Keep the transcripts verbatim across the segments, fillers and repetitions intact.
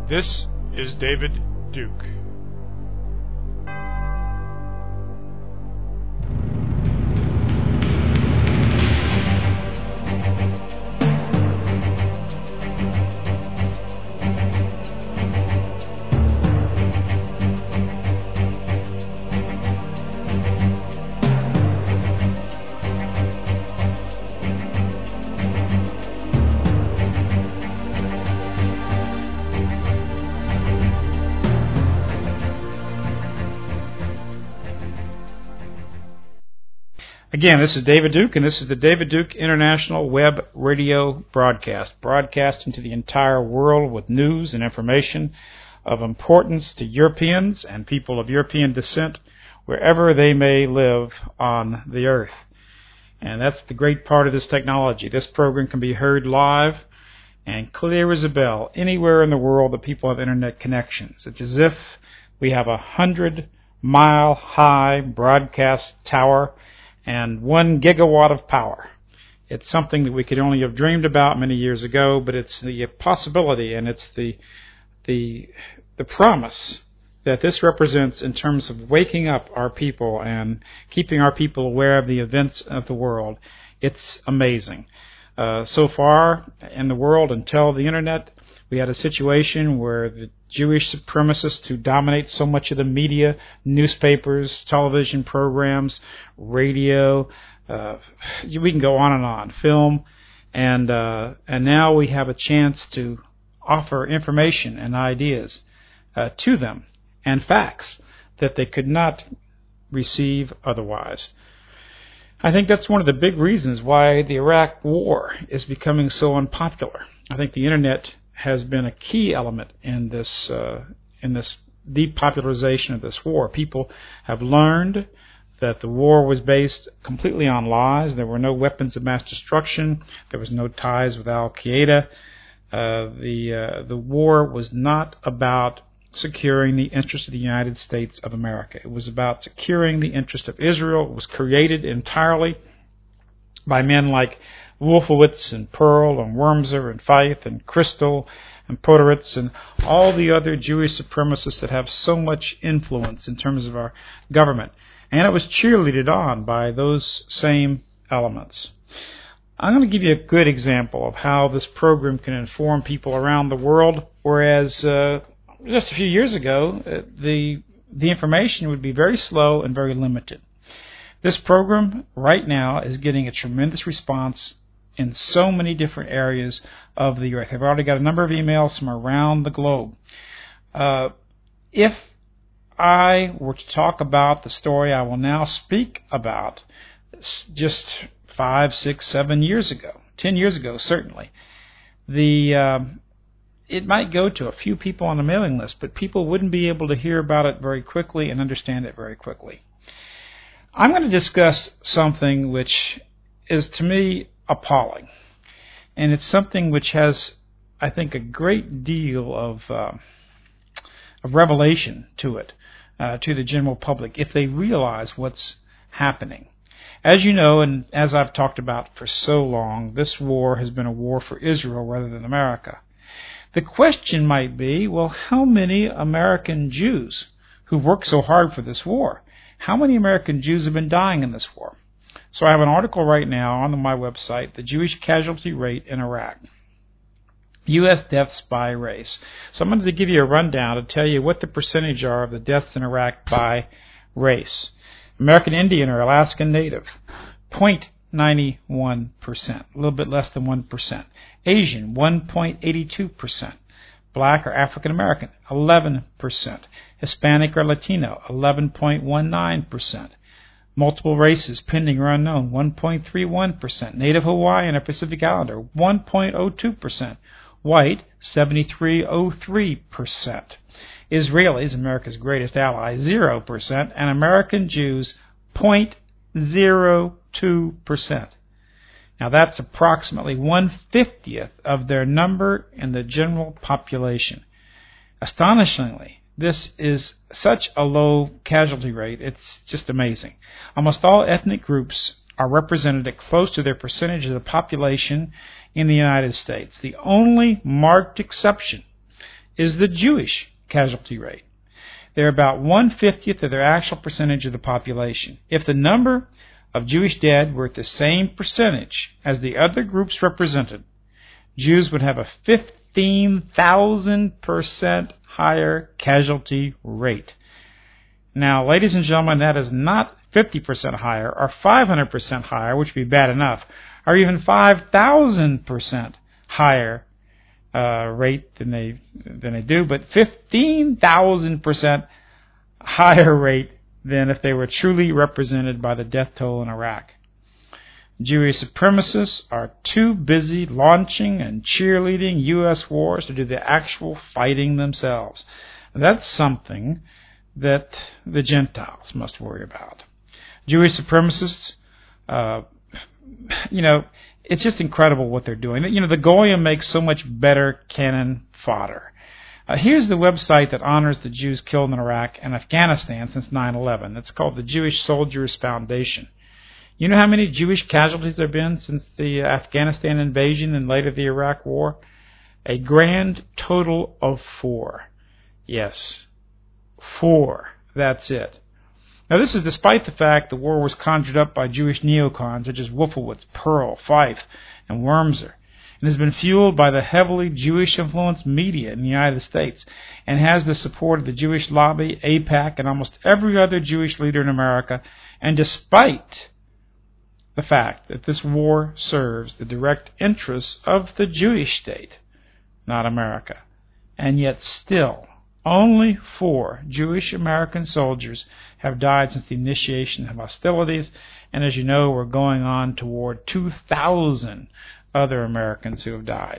This is David Duke. Again, this is David Duke, and this is the David Duke International Web Radio Broadcast, broadcasting to the entire world with news and information of importance to Europeans and people of European descent, wherever they may live on the earth. And that's the great part of this technology. This program can be heard live and clear as a bell anywhere in the world that people have internet connections. It's as if we have a hundred-mile-high broadcast tower and one gigawatt of power. It's something that we could only have dreamed about many years ago, but it's the possibility and it's the the the promise that this represents in terms of waking up our people and keeping our people aware of the events of the world. It's amazing. Uh, so far in the world, until the internet, we had a situation where the Jewish supremacists who dominate so much of the media, newspapers, television programs, radio, uh, we can go on and on, film, and uh, and now we have a chance to offer information and ideas uh, to them and facts that they could not receive otherwise. I think that's one of the big reasons why the Iraq War is becoming so unpopular. I think the internet has been a key element in this uh, in this depopularization of this war. People have learned that the war was based completely on lies. There were no weapons of mass destruction. There was no ties with Al Qaeda. Uh, the uh, the war was not about securing the interest of the United States of America. It was about securing the interest of Israel. It was created entirely by men like Wolfowitz and Pearl and Wormser and Feith and Kristol and Poderitz and all the other Jewish supremacists that have so much influence in terms of our government. And it was cheerleaded on by those same elements. I'm going to give you a good example of how this program can inform people around the world, whereas uh, just a few years ago, uh, the the information would be very slow and very limited. This program right now is getting a tremendous response in so many different areas of the earth. I've already got a number of emails from around the globe. Uh, if I were to talk about the story I will now speak about just five, six, seven years ago, ten years ago certainly, the uh, it might go to a few people on the mailing list, but people wouldn't be able to hear about it very quickly and understand it very quickly. I'm going to discuss something which is, to me, appalling. And it's something which has, I think, a great deal of, uh, of revelation to it, uh, to the general public, if they realize what's happening. As you know, and as I've talked about for so long, this war has been a war for Israel rather than America. The question might be, well, how many American Jews who worked so hard for this war, how many American Jews have been dying in this war? So I have an article right now on my website, The Jewish Casualty Rate in Iraq, U S deaths by race. So I'm going to give you a rundown to tell you what the percentage are of the deaths in Iraq by race. American Indian or Alaskan Native, zero point nine one percent, a little bit less than one percent. Asian, one point eight two percent. Black or African American, eleven percent. Hispanic or Latino, eleven point one nine percent. Multiple races, pending or unknown, one point three one percent. Native Hawaiian or Pacific Islander, one point zero two percent. White, seventy-three point zero three percent. Israelis, America's greatest ally, zero percent. And American Jews, zero point zero two percent. Now that's approximately one-fiftieth of their number in the general population. Astonishingly, this is such a low casualty rate, it's just amazing. Almost all ethnic groups are represented at close to their percentage of the population in the United States. The only marked exception is the Jewish casualty rate. They're about one-fiftieth of their actual percentage of the population. If the number of Jewish dead were at the same percentage as the other groups represented, Jews would have a fifteen thousand percent higher casualty rate. Now, ladies and gentlemen, that is not fifty percent higher or five hundred percent higher, which would be bad enough, or even five thousand percent higher uh, rate than they than they do, but fifteen thousand percent higher rate than if they were truly represented by the death toll in Iraq. Jewish supremacists are too busy launching and cheerleading U S wars to do the actual fighting themselves. That's something that the Gentiles must worry about. Jewish supremacists, uh, you know, it's just incredible what they're doing. You know, the Goyim makes so much better cannon fodder. Uh, here's the website that honors the Jews killed in Iraq and Afghanistan since nine eleven. It's called the Jewish Soldiers Foundation. You know how many Jewish casualties there have been since the Afghanistan invasion and later the Iraq War? A grand total of four. Yes, four. That's it. Now, this is despite the fact the war was conjured up by Jewish neocons such as Wolfowitz, Pearl, Fife, and Wormser, and has been fueled by the heavily Jewish-influenced media in the United States, and has the support of the Jewish lobby, AIPAC, and almost every other Jewish leader in America, and despite the fact that this war serves the direct interests of the Jewish state, not America. And yet still, only four Jewish American soldiers have died since the initiation of hostilities, and as you know, we're going on toward two thousand other Americans who have died.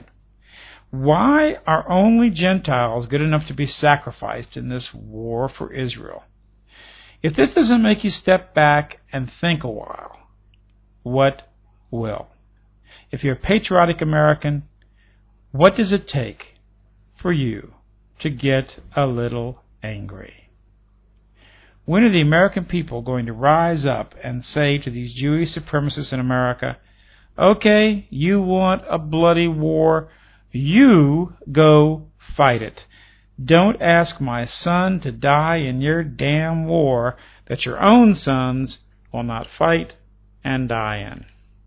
Why are only Gentiles good enough to be sacrificed in this war for Israel? If this doesn't make you step back and think a while, what will? If you're a patriotic American, what does it take for you to get a little angry? When are the American people going to rise up and say to these Jewish supremacists in America, okay, you want a bloody war, you go fight it. Don't ask my son to die in your damn war that your own sons will not fight and die in.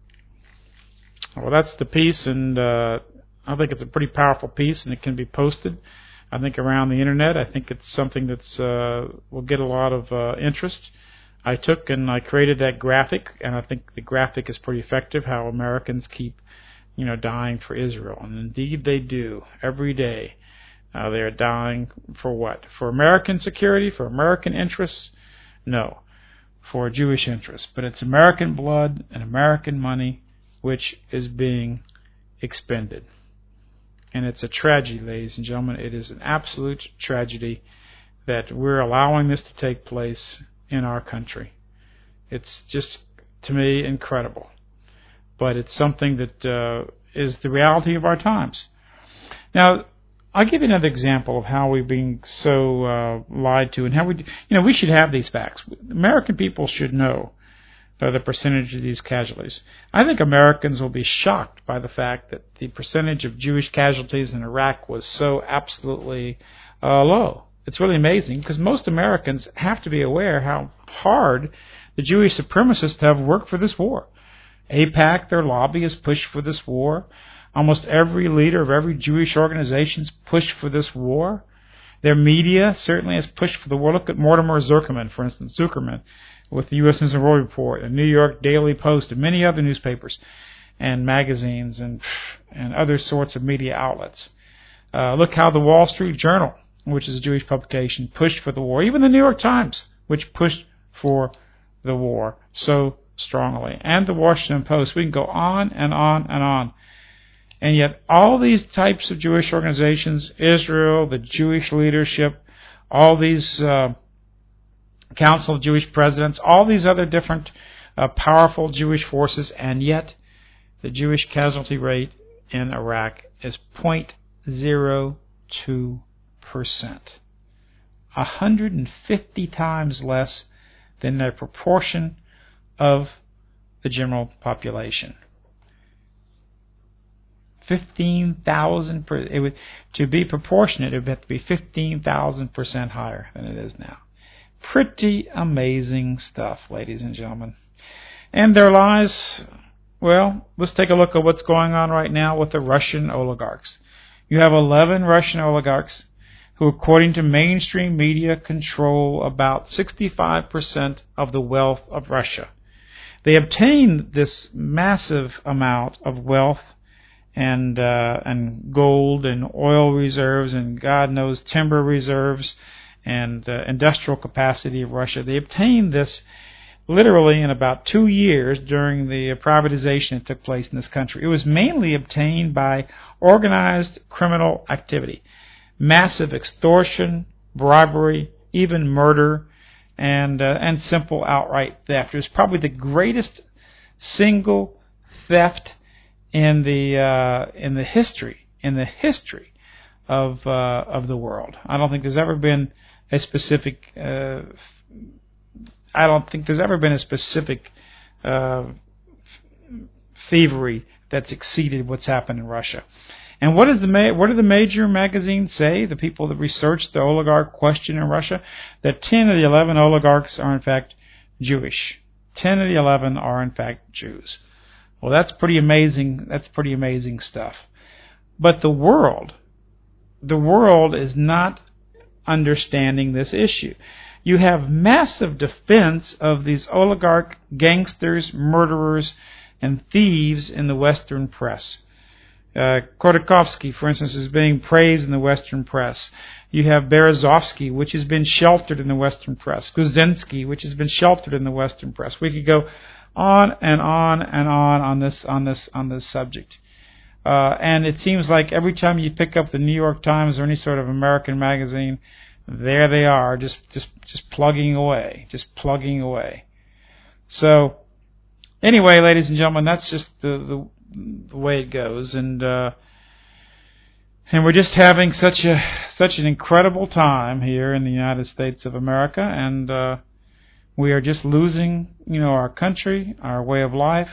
Well, that's the piece, and uh, I think it's a pretty powerful piece, and it can be posted, I think, around the internet. I think it's something that's uh, will get a lot of uh, interest. I took and I created that graphic, and I think the graphic is pretty effective, how Americans keep, you know, dying for Israel. And indeed they do. Every day uh, they are dying for what? For American security? For American interests? No. For Jewish interests. But it's American blood and American money which is being expended. And it's a tragedy, ladies and gentlemen. It is an absolute tragedy that we're allowing this to take place in our country. It's just, to me, incredible. But it's something that uh, is the reality of our times. Now, I'll give you another example of how we're being so uh, lied to, and how we, you know, we should have these facts. American people should know uh, the percentage of these casualties. I think Americans will be shocked by the fact that the percentage of Jewish casualties in Iraq was so absolutely uh, low. It's really amazing because most Americans have to be aware how hard the Jewish supremacists have worked for this war. AIPAC, their lobby, has pushed for this war. Almost every leader of every Jewish organization has pushed for this war. Their media certainly has pushed for the war. Look at Mortimer Zuckerman, for instance, Zuckerman, with the U S News and World Report, the New York Daily Post, and many other newspapers and magazines and and other sorts of media outlets. Uh, look how the Wall Street Journal, which is a Jewish publication, pushed for the war. Even the New York Times, which pushed for the war so strongly. And the Washington Post. We can go on and on and on. And yet all these types of Jewish organizations, Israel, the Jewish leadership, all these uh, Council of Jewish Presidents, all these other different uh, powerful Jewish forces, and yet the Jewish casualty rate in Iraq is zero point zero two percent. one hundred fifty times less than their proportion of the general population. fifteen thousand per, it would, to be proportionate, it would have to be fifteen thousand percent higher than it is now. Pretty amazing stuff, ladies and gentlemen. And there lies, well, let's take a look at what's going on right now with the Russian oligarchs. You have eleven Russian oligarchs who, according to mainstream media, control about sixty-five percent of the wealth of Russia. They obtained this massive amount of wealth and uh, and gold and oil reserves and God knows timber reserves and uh, industrial capacity of Russia. They obtained this literally in about two years during the privatization that took place in this country. It was mainly obtained by organized criminal activity, massive extortion, bribery, even murder, and uh, and simple outright theft. It was probably the greatest single theft in the uh, in the history in the history of uh, of the world. I don't think there's ever been a specific. Uh, I don't think there's ever been a specific uh, thievery that's exceeded what's happened in Russia. And what is the ma- what do the major magazines say? The people that research the oligarch question in Russia, that ten of the eleven oligarchs are in fact Jewish. Ten of the eleven are in fact Jews. Well, that's pretty amazing. That's pretty amazing stuff. But the world, the world is not understanding this issue. You have massive defense of these oligarch gangsters, murderers, and thieves in the Western press. Uh, Khodorkovsky, for instance, is being praised in the Western press. You have Berezovsky, which has been sheltered in the Western press. Kuczynski, which has been sheltered in the Western press. We could go on and on and on on this on this on this subject. Uh, and it seems like every time you pick up the New York Times or any sort of American magazine, there they are, just just just plugging away, just plugging away. So, anyway, ladies and gentlemen, that's just the the, the way it goes, and uh, and we're just having such a such an incredible time here in the United States of America, and uh, we are just losing, you know, our country, our way of life,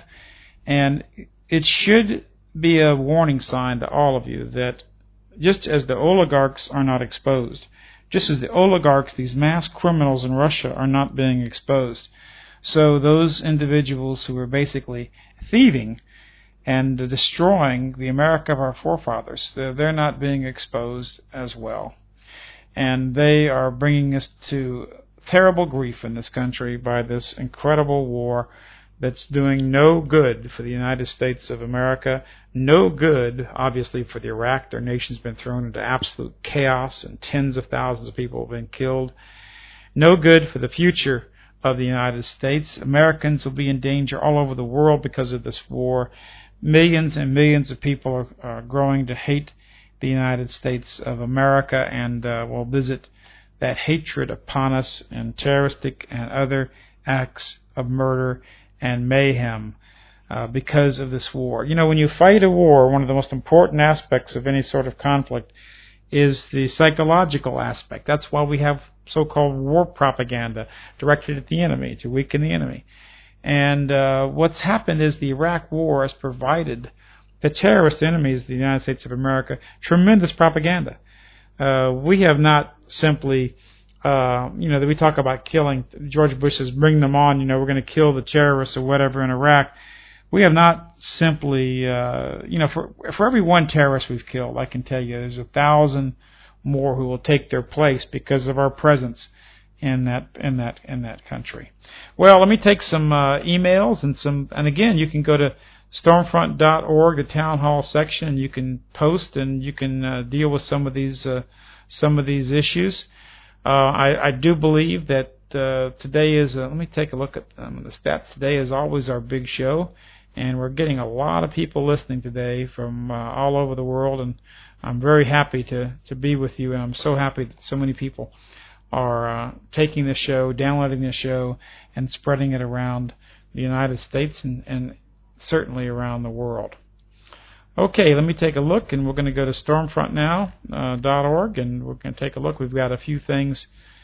and it should be a warning sign to all of you that just as the oligarchs are not exposed, just as the oligarchs, these mass criminals in Russia, are not being exposed, so those individuals who are basically thieving and destroying the America of our forefathers, they're, they're not being exposed as well. And they are bringing us to terrible grief in this country by this incredible war that's doing no good for the United States of America, no good, obviously, for the Iraq. Their nation's been thrown into absolute chaos and tens of thousands of people have been killed. No good for the future of the United States. Americans will be in danger all over the world because of this war. Millions and millions of people are, are growing to hate the United States of America and uh, will visit that hatred upon us in terroristic and other acts of murder and mayhem uh, because of this war. You know, when you fight a war, one of the most important aspects of any sort of conflict is the psychological aspect. That's why we have so-called war propaganda directed at the enemy, to weaken the enemy. And uh, what's happened is the Iraq war has provided the terrorist enemies of the United States of America tremendous propaganda. Uh, we have not simply, uh, you know, that we talk about killing. George Bush says, bring them on, you know, we're going to kill the terrorists or whatever in Iraq. We have not simply, uh, you know, for for every one terrorist we've killed, I can tell you there's a thousand more who will take their place because of our presence in that in that in that country. Well, let me take some uh, emails and some, and again, you can go to stormfront dot org, the town hall section, and you can post and you can uh, deal with some of these uh, some of these issues. Uh, I, I do believe that uh, today is. Uh, let me take a look at um, the stats. Today is always our big show, and we're getting a lot of people listening today from uh, all over the world, and I'm very happy to to be with you, and I'm so happy that so many people are uh, taking the show, downloading the show, and spreading it around the United States and, and certainly around the world. Okay, let me take a look, and we're going to go to stormfront now dot org, and we're going to take a look. We've got a few things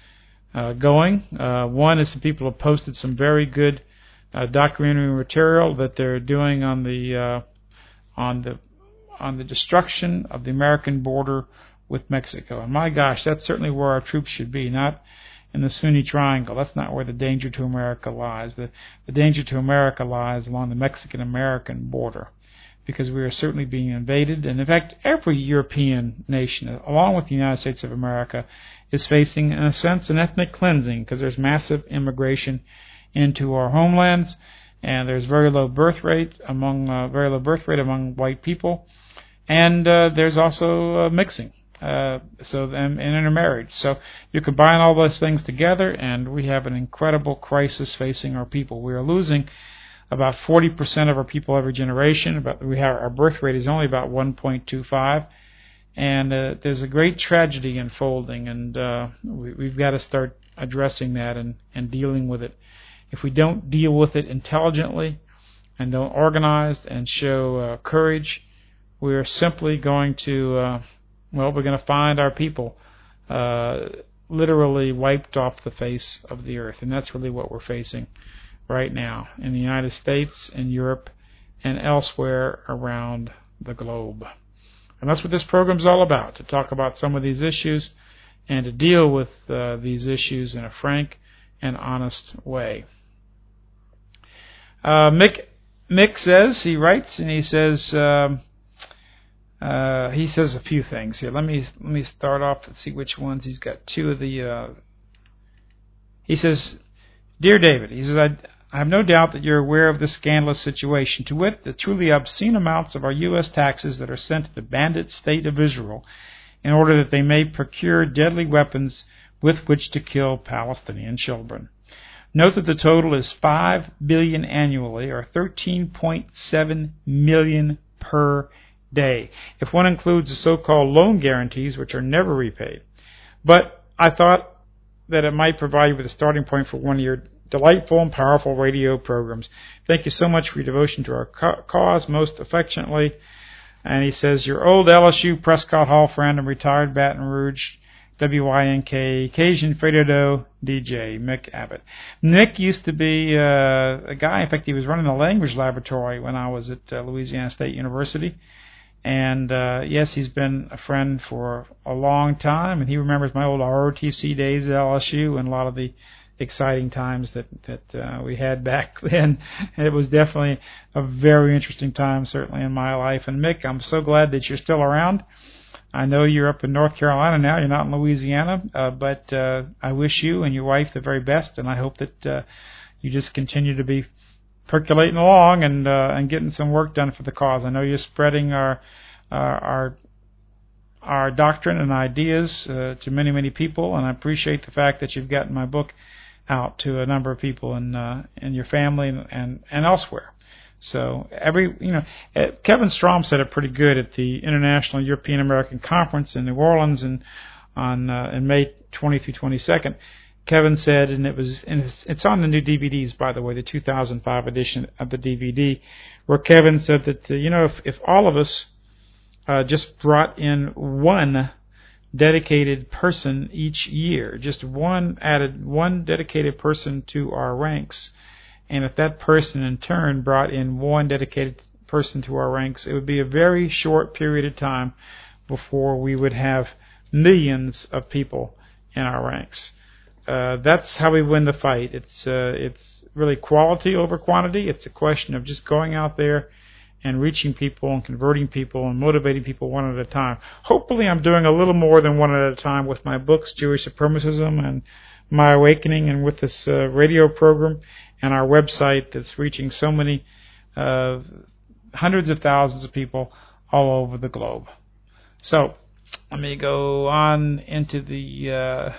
uh, going. Uh, one is some people have posted some very good uh, documentary material that they're doing on the uh, on the on the destruction of the American border with Mexico. And my gosh, that's certainly where our troops should be, not in the Sunni Triangle. That's not where the danger to America lies. The, the danger to America lies along the Mexican-American border, because we are certainly being invaded. And in fact, every European nation, along with the United States of America, is facing, in a sense, an ethnic cleansing, because there's massive immigration into our homelands, and there's very low birth rate among uh, very low birth rate among white people, and uh, there's also uh, mixing. Uh, so and, and intermarriage. So you combine all those things together, and we have an incredible crisis facing our people. We are losing about forty percent of our people every generation. About we have our birth rate is only about one point two five, and uh, there's a great tragedy unfolding, and uh, we, we've got to start addressing that and, and dealing with it. If we don't deal with it intelligently and don't organize and show uh, courage, we are simply going to uh, well, we're going to find our people uh, literally wiped off the face of the earth. And that's really what we're facing right now in the United States and Europe and elsewhere around the globe. And that's what this program's all about, to talk about some of these issues and to deal with uh, these issues in a frank and honest way. Uh, Mick, Mick says, he writes, and he says... Um, Uh, he says a few things here. Let me let me start off and see which ones. He's got two of the. Uh, he says, "Dear David," he says, I, "I have no doubt that you're aware of this scandalous situation, to wit, the truly obscene amounts of our U S taxes that are sent to the bandit state of Israel in order that they may procure deadly weapons with which to kill Palestinian children. Note that the total is five billion dollars annually, or thirteen point seven million dollars per day, if one includes the so-called loan guarantees, which are never repaid. But I thought that it might provide you with a starting point for one of your delightful and powerful radio programs. Thank you so much for your devotion to our cause, most affectionately." And he says, "Your old L S U Prescott Hall friend and retired Baton Rouge W Y N K Cajun Fredo D J, Mick Abbott." Nick used to be uh, a guy, in fact, he was running a language laboratory when I was at uh, Louisiana State University. And, uh, yes, he's been a friend for a long time, and he remembers my old R O T C days at L S U and a lot of the exciting times that, that uh, we had back then. And it was definitely a very interesting time, certainly in my life. And, Mick, I'm so glad that you're still around. I know you're up in North Carolina now. You're not in Louisiana, uh, but uh, I wish you and your wife the very best, and I hope that uh, you just continue to be percolating along and uh, and getting some work done for the cause. I know you're spreading our uh, our our doctrine and ideas uh, to many many people, and I appreciate the fact that you've gotten my book out to a number of people in uh, in your family and, and and elsewhere. So every you know, Kevin Strom said it pretty good at the International European American Conference in New Orleans in on uh, in May twentieth through twenty-second. Kevin said, and it was, and it's, it's on the new D V Ds, by the way, the two thousand five edition of the D V D, where Kevin said that, uh, you know, if, if all of us uh, just brought in one dedicated person each year, just one, added one dedicated person to our ranks, and if that person in turn brought in one dedicated person to our ranks, it would be a very short period of time before we would have millions of people in our ranks. Uh, that's how we win the fight. It's uh, it's really quality over quantity. It's a question of just going out there and reaching people and converting people and motivating people one at a time. Hopefully I'm doing a little more than one at a time with my books, Jewish Supremacism and My Awakening, and with this uh, radio program and our website that's reaching so many uh, hundreds of thousands of people all over the globe. So let me go on into the... Uh,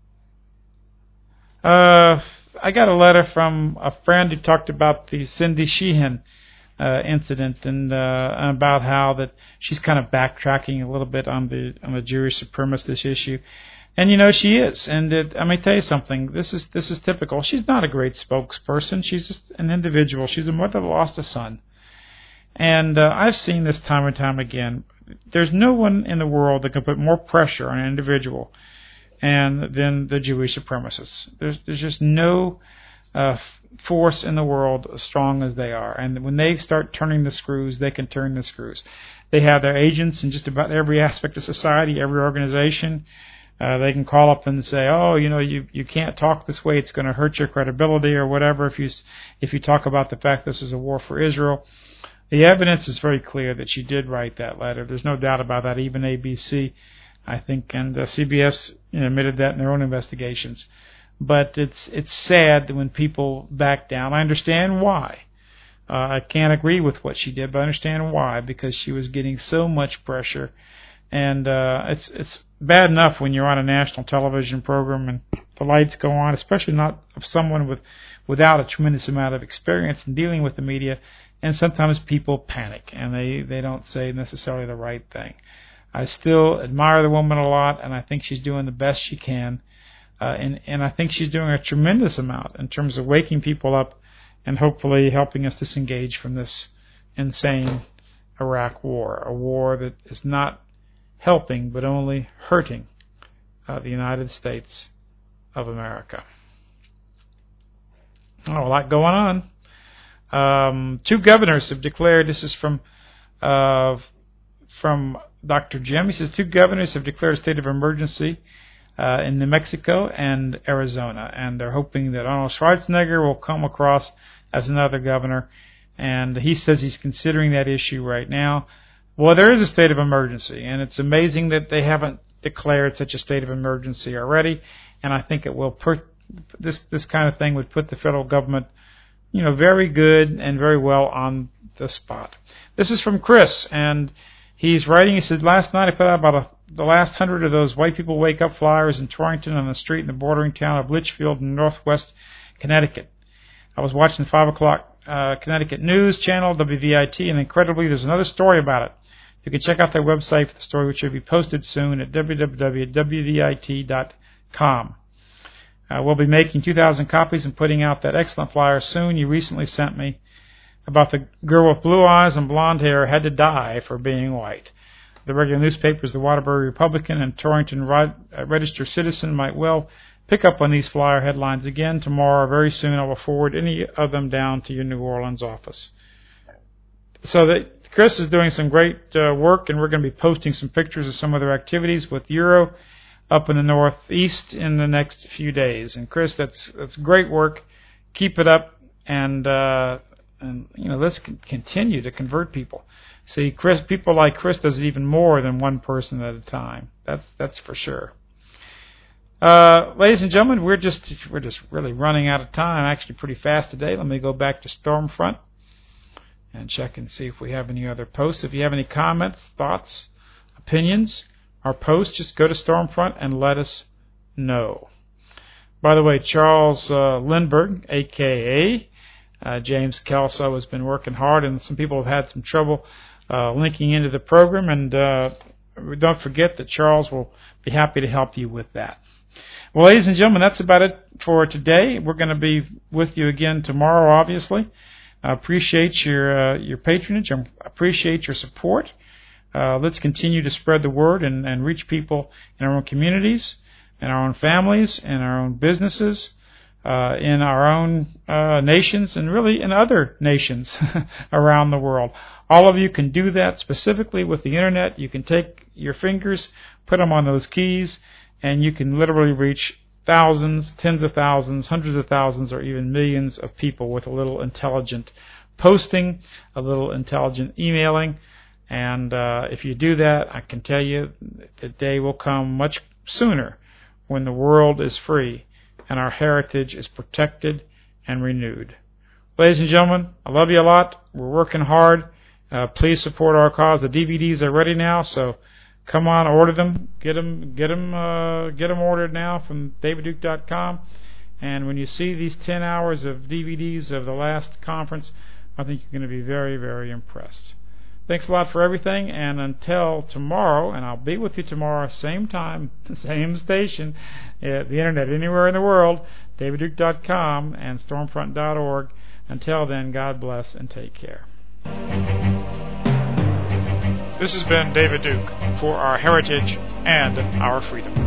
Uh, I got a letter from a friend who talked about the Cindy Sheehan uh, incident and uh, about how that she's kind of backtracking a little bit on the on the Jewish supremacist issue, and you know she is. And it, I may tell you something. This is this is typical. She's not a great spokesperson. She's just an individual. She's a mother that lost a son, and uh, I've seen this time and time again. There's no one in the world that can put more pressure on an individual and then the Jewish supremacists. There's there's just no uh, force in the world as strong as they are. And when they start turning the screws, they can turn the screws. They have their agents in just about every aspect of society, every organization. Uh, they can call up and say, oh, you know, you, you can't talk this way. It's going to hurt your credibility or whatever if you, if you talk about the fact this is a war for Israel. The evidence is very clear that she did write that letter. There's no doubt about that. Even A B C, I think, and uh, C B S you know, admitted that in their own investigations. But it's it's sad that when people back down. I understand why. Uh, I can't agree with what she did, but I understand why, because she was getting so much pressure. And uh, it's it's bad enough when you're on a national television program and the lights go on, especially not of someone with without a tremendous amount of experience in dealing with the media. And sometimes people panic and they, they don't say necessarily the right thing. I still admire the woman a lot, and I think she's doing the best she can. Uh, and, and I think she's doing a tremendous amount in terms of waking people up and hopefully helping us disengage from this insane Iraq war, a war that is not helping but only hurting uh, the United States of America. Oh, a lot going on. Um, two governors have declared, this is from uh, from Doctor Jim, he says two governors have declared a state of emergency uh, in New Mexico and Arizona, and they're hoping that Arnold Schwarzenegger will come across as another governor, and he says he's considering that issue right now. Well, there is a state of emergency, and it's amazing that they haven't declared such a state of emergency already, and I think it will put, this, this kind of thing would put the federal government you know, very good and very well on the spot. This is from Chris, and he's writing, he said, last night I put out about a, the last hundred of those White People Wake Up flyers in Torrington on the street in the bordering town of Litchfield in northwest Connecticut. I was watching the five o'clock uh, Connecticut News channel, W V I T, and incredibly there's another story about it. You can check out their website for the story, which will be posted soon at w w w dot w v i t dot com. Uh, we'll be making two thousand copies and putting out that excellent flyer soon you recently sent me about the girl with blue eyes and blonde hair had to die for being white. The regular newspapers, the Waterbury Republican and Torrington Rod, uh, Register Citizen, might well pick up on these flyer headlines again tomorrow. Very soon I will forward any of them down to your New Orleans office. So that Chris is doing some great uh, work, and we're going to be posting some pictures of some of their activities with Euro up in the Northeast in the next few days. And Chris, that's that's great work. Keep it up, and uh, and you know let's c- continue to convert people. See, Chris, people like Chris does it even more than one person at a time. That's that's for sure. Uh, ladies and gentlemen, we're just we're just really running out of time. Actually, pretty fast today. Let me go back to Stormfront and check and see if we have any other posts. If you have any comments, thoughts, opinions, our post, just go to Stormfront and let us know. By the way, Charles uh, Lindbergh, a k a. Uh, James Kelso, has been working hard, and some people have had some trouble uh, linking into the program, and uh, don't forget that Charles will be happy to help you with that. Well, ladies and gentlemen, that's about it for today. We're going to be with you again tomorrow, obviously. I appreciate your uh, your patronage. I appreciate your support. Uh, let's continue to spread the word and, and reach people in our own communities, in our own families, in our own businesses, uh, in our own uh, nations, and really in other nations around the world. All of you can do that specifically with the Internet. You can take your fingers, put them on those keys, and you can literally reach thousands, tens of thousands, hundreds of thousands, or even millions of people with a little intelligent posting, a little intelligent emailing. And uh, if you do that, I can tell you the day will come much sooner when the world is free and our heritage is protected and renewed. Ladies and gentlemen, I love you a lot. We're working hard. Uh, please support our cause. The D V Ds are ready now, so come on, order them. Get them, get them, uh, get them ordered now from david duke dot com. And when you see these ten hours of D V Ds of the last conference, I think you're going to be very, very impressed. Thanks a lot for everything, and until tomorrow, and I'll be with you tomorrow, same time, same station, at the Internet, anywhere in the world, david duke dot com and stormfront dot org. Until then, God bless and take care. This has been David Duke for our heritage and our freedom.